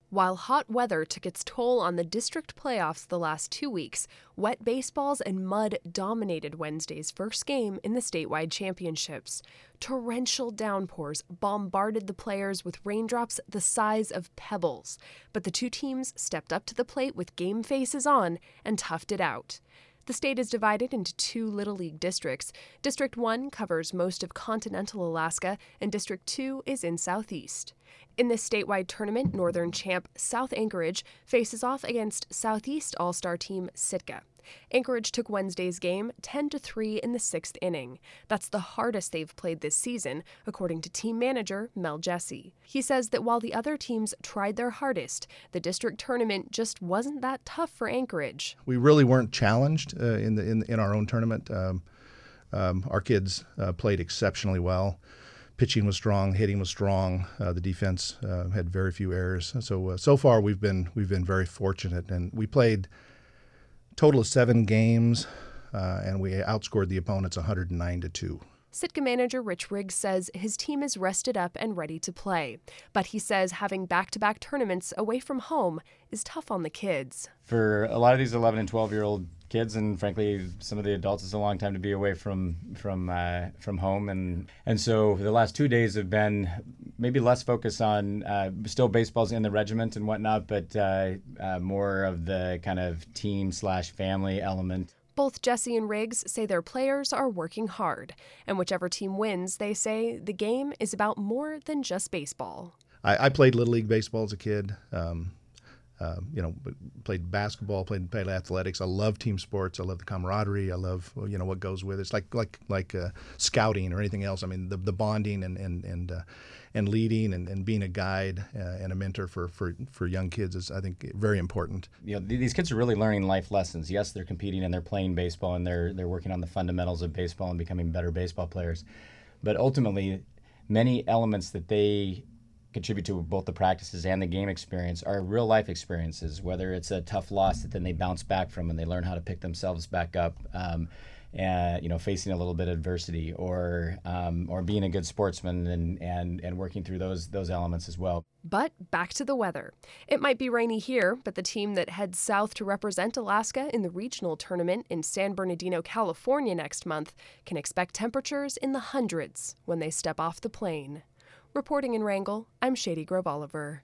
While hot weather took its toll on the district playoffs the last 2 weeks, wet baseballs and mud dominated Wednesday's first game in the statewide championships. Torrential downpours bombarded the players with raindrops the size of pebbles, but the two teams stepped up to the plate with game faces on and toughed it out. The state is divided into two Little League districts. District 1 covers most of continental Alaska, and District 2 is in Southeast. In this statewide tournament, Northern champ South Anchorage faces off against Southeast All-Star team Sitka. Anchorage took Wednesday's game 10-3 in the sixth inning. That's the hardest they've played this season, according to team manager Mel Jesse. He says that while the other teams tried their hardest, the district tournament just wasn't that tough for Anchorage. We really weren't challenged in our own tournament. Our kids played exceptionally well. Pitching was strong, hitting was strong. The defense had very few errors. So far we've been very fortunate, and we played total of 7 games, and we outscored the opponents 109-2. Sitka manager Rich Riggs says his team is rested up and ready to play, but he says having back-to-back tournaments away from home is tough on the kids. For a lot of these 11 and 12-year-old kids, and frankly some of the adults, it's a long time to be away from home, and so the last 2 days have been maybe less focus on still baseball's in the regiment and whatnot, but more of the kind of team/family element. Both Jesse and Riggs say their players are working hard, and whichever team wins, they say the game is about more than just baseball. I played Little League baseball as a kid. Played basketball, played athletics. I love team sports. I love the camaraderie. I love what goes with it. It's like scouting or anything else. I mean, the bonding and leading and being a guide and a mentor for young kids is, I think, very important. These kids are really learning life lessons. Yes, they're competing and they're playing baseball and they're working on the fundamentals of baseball and becoming better baseball players. But ultimately, many elements that they contribute to both the practices and the game experience are real life experiences, whether it's a tough loss that then they bounce back from and they learn how to pick themselves back up, and facing a little bit of adversity, or being a good sportsman and working through those elements as well. But back to the weather. It might be rainy here, but the team that heads south to represent Alaska in the regional tournament in San Bernardino, California next month can expect temperatures in the hundreds when they step off the plane. Reporting in Wrangell, I'm Shady Grove Oliver.